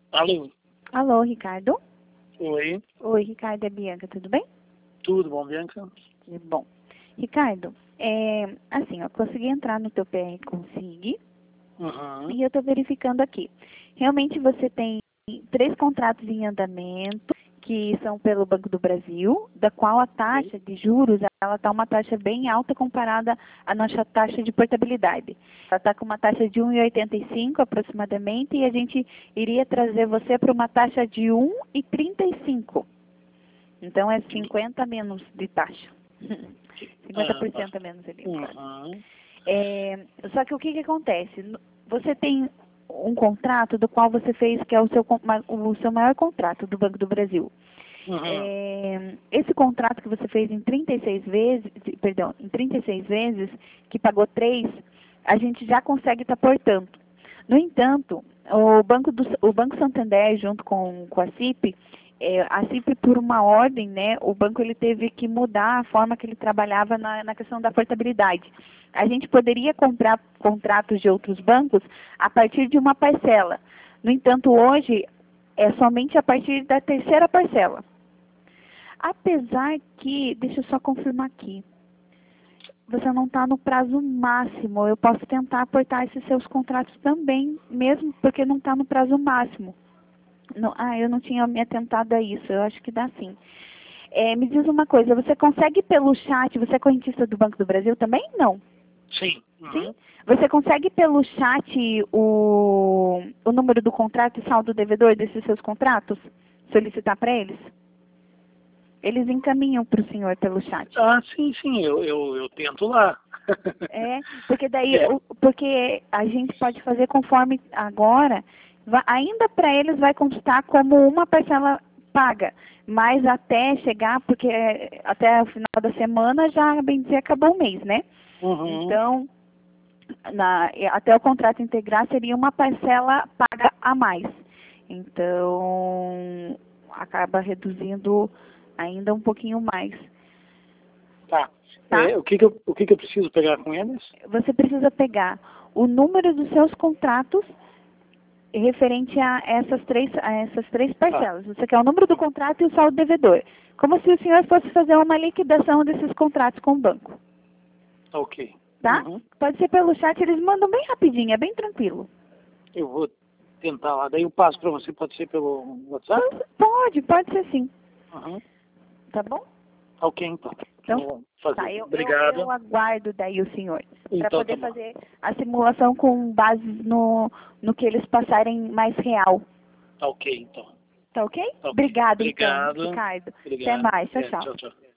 Alô? Alô, Ricardo? Oi. Oi, Ricardo, é Bianca, tudo bem? Tudo bom, Bianca? Que bom. Ricardo, assim, eu consegui entrar no teu PR Consig Uhum. e eu estou verificando aqui. Realmente você tem 3 contratos em andamento, que são pelo Banco do Brasil, da qual a taxa de juros, ela está uma taxa bem alta comparada à nossa taxa de portabilidade. Ela está com uma taxa de 1,85 aproximadamente e a gente iria trazer você para uma taxa de 1,35. Então é 50 menos de taxa. 50% a menos ali. Uhum. Só que o que acontece? Você tem um contrato do qual você fez, que é o seu maior contrato do Banco do Brasil. Uhum. Esse contrato que você fez em 36 vezes, perdão, em 36 vezes, que pagou 3, a gente já consegue estar portando. No entanto, o Banco Santander, junto com a CIP, a CIP, por uma ordem, né, o banco ele teve que mudar a forma que ele trabalhava na questão da portabilidade. A gente poderia comprar contratos de outros bancos a partir de uma parcela. No entanto, hoje é somente a partir da terceira parcela. Apesar que, deixa eu só confirmar aqui, você não está no prazo máximo. Eu posso tentar aportar esses seus contratos também, mesmo porque não está no prazo máximo. Não, eu não tinha me atentado a isso. Eu acho que dá sim. Me diz uma coisa, você consegue pelo chat, você é correntista do Banco do Brasil também? Não. Sim. Uhum. Sim? Você consegue pelo chat o número do contrato e saldo devedor desses seus contratos? Solicitar para eles? Eles encaminham para o senhor pelo chat. Sim, eu tento lá. Porque daí, porque a gente pode fazer conforme agora, ainda para eles vai constar como uma parcela paga, mas até chegar, porque até o final da semana já, bem dizer, acabou o mês, né? Uhum. Então, até o contrato integrar seria uma parcela paga a mais. Então, acaba reduzindo ainda um pouquinho mais. Tá. Tá? O que que eu preciso pegar com eles? Você precisa pegar o número dos seus contratos referente a essas três parcelas. Você quer o número do contrato e o saldo devedor. Como se o senhor fosse fazer uma liquidação desses contratos com o banco. Ok. Tá? Uhum. Pode ser pelo chat, eles mandam bem rapidinho, é bem tranquilo. Eu vou tentar lá. Daí eu passo para você, pode ser pelo WhatsApp? Pode ser sim. Uhum. Tá bom? Ok, então. Então, Vou fazer. tá, eu Obrigado. aguardo daí o senhor. Para Então, poder tá bom. fazer a simulação com base no que eles passarem mais real. Tá ok, então. Tá ok? Tá ok. Obrigado, então, Obrigado. Ricardo. Até Obrigado. mais. Tchau, tchau. Tchau, tchau.